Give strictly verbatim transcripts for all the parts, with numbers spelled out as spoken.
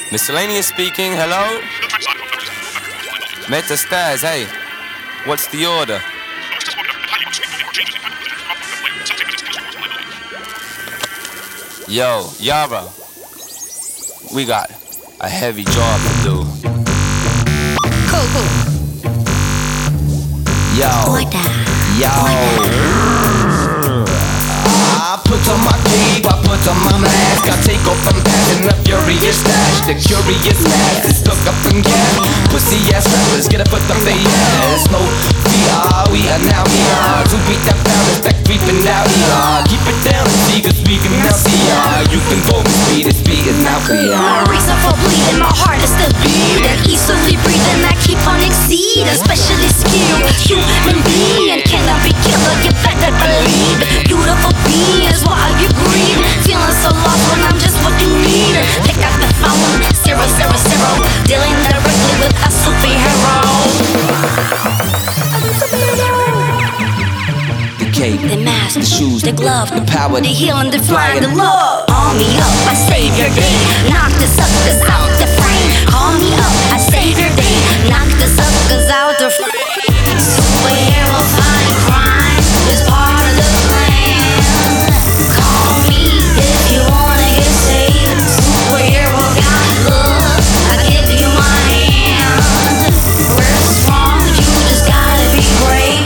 Miscellaneous speaking, hello? Metastaz, hey, what's the order? Yo, Yara, we got a heavy job to do. Cool, cool. Yo, yo. I put on my cape, I put on my mask, I take off, I'm passing a furious stash. The curious mask is stuck up in gas. Pussy ass rappers get a foot up their ass. No V R, we are now here to beat that balance back creeping out here. Keep it down and see, cause we can now see ya. You can go with speed, the speed is now clear. My reason for bleeding, my heart is still beating. Easily breathing, I keep on exceeding. Specially skilled human being cannot be killed, get back that believe. Beautiful beings, why are you grieving? Feeling so lost when I'm just what you need. Pick up the phone, zero, zero, zero. Dealing directly with a superhero. The cape, the mask, the shoes, the glove, the power, the healing, the flying, the love. Call me up, I save your day. Knock the suckers out the frame. Call me up, I save your day. Knock the suckers out the frame. Superhero fighting crime is part of the plan. Call me if you wanna get saved. Superhero got love, I give you my hand. We're strong, you just gotta be brave.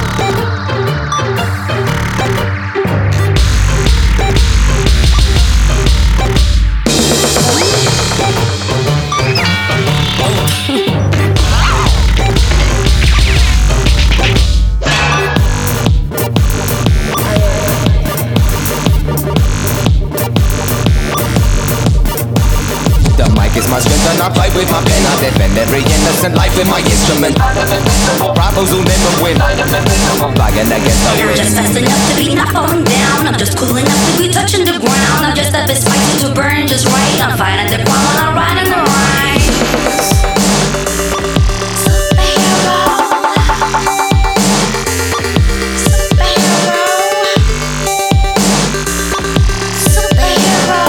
It's my strength and I fight with my pen. I defend every innocent life with my instrument. Bravos who never win, flying against the You're wind. just fast enough to be not falling down. I'm just cool enough to be touching the ground. I'm just a bit spicy to burn just right. I'm fighting the ground while I'm riding the ride. Superhero. Superhero.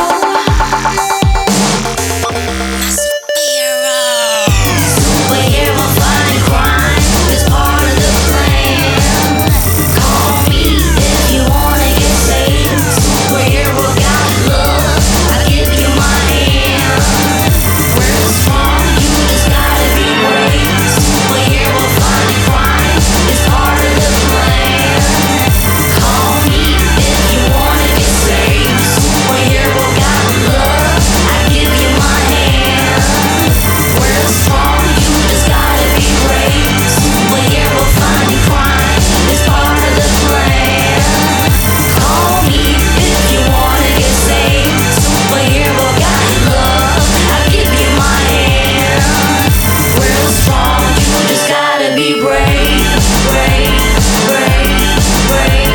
Superhero. Superhero fighting crime is part of the plan. Call me if you wanna get saved. Superhero got love, I give you my hand. We're strong, you just gotta be brave. Superhero fighting crime is part of the plan. Call me if you wanna get saved. Superhero got love, I give you my hand. We're strong, you just gotta be brave. Superhero fighting crime is part of the plan. Call me if you wanna get saved. Superhero got love, I give you my hand. We're strong, you just gotta be brave, brave, brave, brave.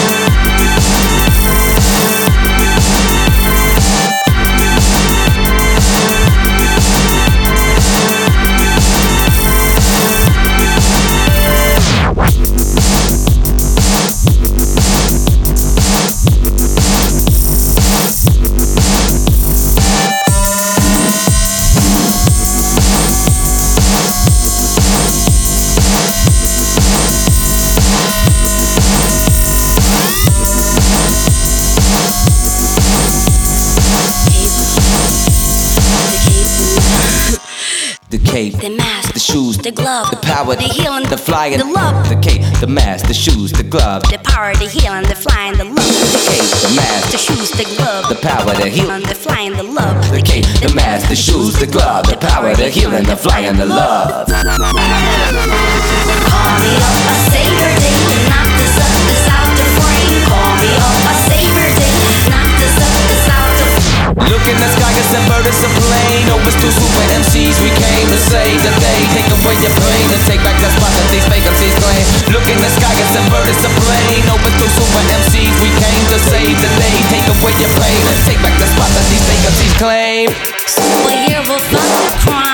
The cape, The mask, the shoes, the glove, the power, the healing, the flying, the love. The cape, the mask, the shoes, the glove. The power, the healing, the flying, the love. The cape, the mask, The shoes, the glove. the power, the healing. The flying, the love. The cape, the mask, the shoes, the glove. The power, the healing, the flying, the love. Call me up, I save your day. Knock the suckers out the frame. Call me up, I save your day. Knock the suckers out the frame. Look in the sky, it's a bird, it's a plane. Oh, it's two super M Cs, we came to save the day. Take away your plane and take back the spot that these fake M Cs claim. Look in the sky, it's a bird, it's a plane. Oh, it's two super M Cs, we came to save the day. Take away your plane and take back the spot that these fake M Cs claim. Superhero fight the crime.